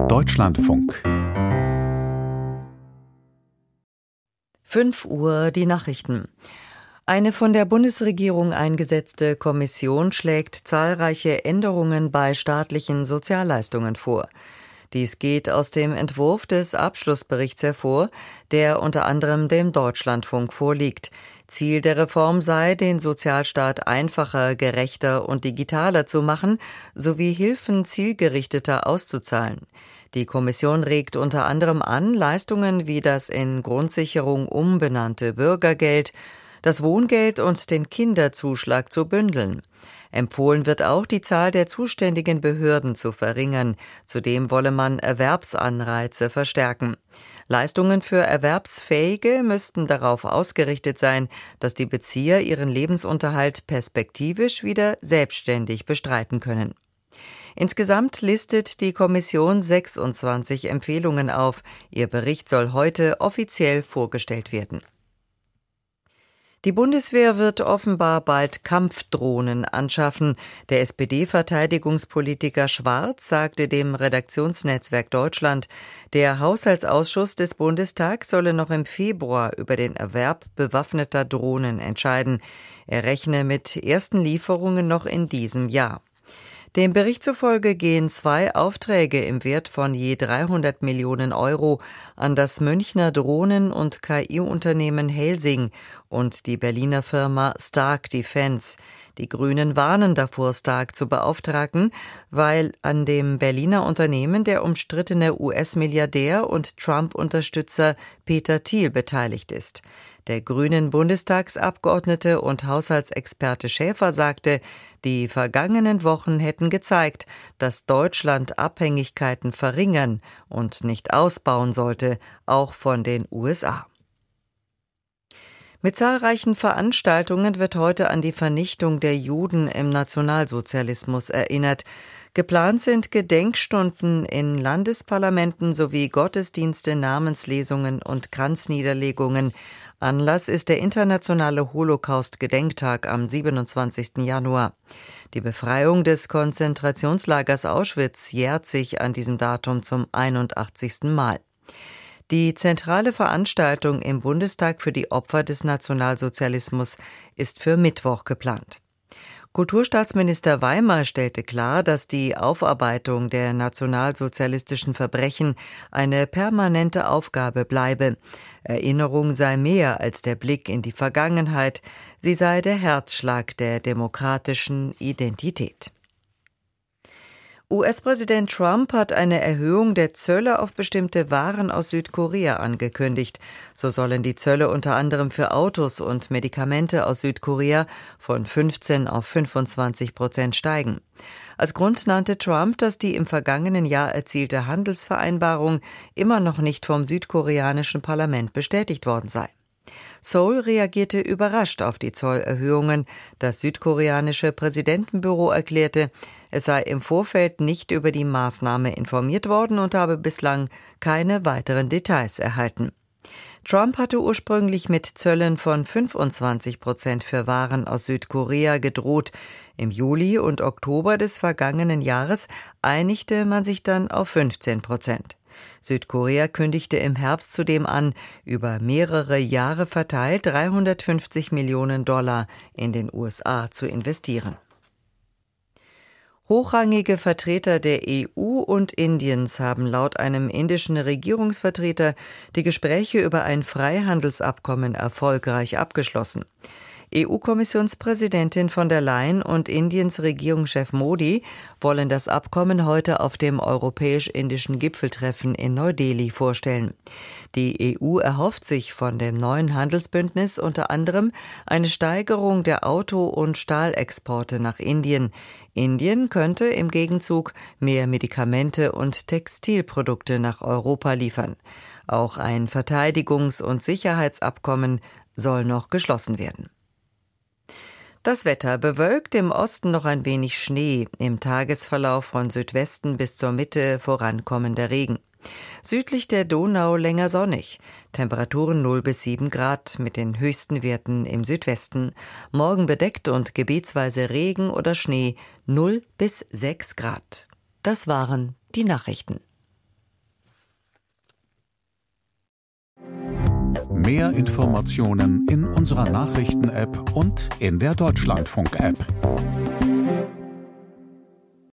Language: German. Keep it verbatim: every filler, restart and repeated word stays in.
Deutschlandfunk. fünf Uhr die Nachrichten. Eine von der Bundesregierung eingesetzte Kommission schlägt zahlreiche Änderungen bei staatlichen Sozialleistungen vor. Dies geht aus dem Entwurf des Abschlussberichts hervor, der unter anderem dem Deutschlandfunk vorliegt. Ziel der Reform sei, den Sozialstaat einfacher, gerechter und digitaler zu machen, sowie Hilfen zielgerichteter auszuzahlen. Die Kommission regt unter anderem an, Leistungen wie das in Grundsicherung umbenannte Bürgergeld, das Wohngeld und den Kinderzuschlag zu bündeln. Empfohlen wird auch, die Zahl der zuständigen Behörden zu verringern. Zudem wolle man Erwerbsanreize verstärken. Leistungen für Erwerbsfähige müssten darauf ausgerichtet sein, dass die Bezieher ihren Lebensunterhalt perspektivisch wieder selbstständig bestreiten können. Insgesamt listet die Kommission sechsundzwanzig Empfehlungen auf. Ihr Bericht soll heute offiziell vorgestellt werden. Die Bundeswehr wird offenbar bald Kampfdrohnen anschaffen. Der S P D-Verteidigungspolitiker Schwarz sagte dem Redaktionsnetzwerk Deutschland, der Haushaltsausschuss des Bundestags solle noch im Februar über den Erwerb bewaffneter Drohnen entscheiden. Er rechne mit ersten Lieferungen noch in diesem Jahr. Dem Bericht zufolge gehen zwei Aufträge im Wert von je dreihundert Millionen Euro an das Münchner Drohnen- und K I-Unternehmen Helsing und die Berliner Firma Stark Defense. Die Grünen warnen davor, Stark zu beauftragen, weil an dem Berliner Unternehmen der umstrittene U S-Milliardär und Trump-Unterstützer Peter Thiel beteiligt ist. Der grünen Bundestagsabgeordnete und Haushaltsexperte Schäfer sagte, die vergangenen Wochen hätten gezeigt, dass Deutschland Abhängigkeiten verringern und nicht ausbauen sollte, auch von den U S A. Mit zahlreichen Veranstaltungen wird heute an die Vernichtung der Juden im Nationalsozialismus erinnert. Geplant sind Gedenkstunden in Landesparlamenten sowie Gottesdienste, Namenslesungen und Kranzniederlegungen. Anlass ist der internationale Holocaust-Gedenktag am siebenundzwanzigsten Januar. Die Befreiung des Konzentrationslagers Auschwitz jährt sich an diesem Datum zum einundachtzigsten Mal. Die zentrale Veranstaltung im Bundestag für die Opfer des Nationalsozialismus ist für Mittwoch geplant. Kulturstaatsminister Weimer stellte klar, dass die Aufarbeitung der nationalsozialistischen Verbrechen eine permanente Aufgabe bleibe. Erinnerung sei mehr als der Blick in die Vergangenheit, sie sei der Herzschlag der demokratischen Identität. U S-Präsident Trump hat eine Erhöhung der Zölle auf bestimmte Waren aus Südkorea angekündigt. So sollen die Zölle unter anderem für Autos und Medikamente aus Südkorea von fünfzehn auf fünfundzwanzig Prozent steigen. Als Grund nannte Trump, dass die im vergangenen Jahr erzielte Handelsvereinbarung immer noch nicht vom südkoreanischen Parlament bestätigt worden sei. Seoul reagierte überrascht auf die Zollerhöhungen. Das südkoreanische Präsidentenbüro erklärte, es sei im Vorfeld nicht über die Maßnahme informiert worden und habe bislang keine weiteren Details erhalten. Trump hatte ursprünglich mit Zöllen von fünfundzwanzig Prozent für Waren aus Südkorea gedroht. Im Juli und Oktober des vergangenen Jahres einigte man sich dann auf fünfzehn Prozent. Südkorea kündigte im Herbst zudem an, über mehrere Jahre verteilt dreihundertfünfzig Millionen Dollar in den U S A zu investieren. Hochrangige Vertreter der E U und Indiens haben laut einem indischen Regierungsvertreter die Gespräche über ein Freihandelsabkommen erfolgreich abgeschlossen. E U-Kommissionspräsidentin von der Leyen und Indiens Regierungschef Modi wollen das Abkommen heute auf dem europäisch-indischen Gipfeltreffen in Neu-Delhi vorstellen. Die E U erhofft sich von dem neuen Handelsbündnis unter anderem eine Steigerung der Auto- und Stahlexporte nach Indien. Indien könnte im Gegenzug mehr Medikamente und Textilprodukte nach Europa liefern. Auch ein Verteidigungs- und Sicherheitsabkommen soll noch geschlossen werden. Das Wetter: bewölkt, im Osten noch ein wenig Schnee, im Tagesverlauf von Südwesten bis zur Mitte vorankommender Regen. Südlich der Donau länger sonnig, Temperaturen null bis sieben Grad mit den höchsten Werten im Südwesten. Morgen bedeckt und gebietsweise Regen oder Schnee, null bis sechs Grad. Das waren die Nachrichten. Mehr Informationen in unserer Nachrichten-App und in der Deutschlandfunk-App.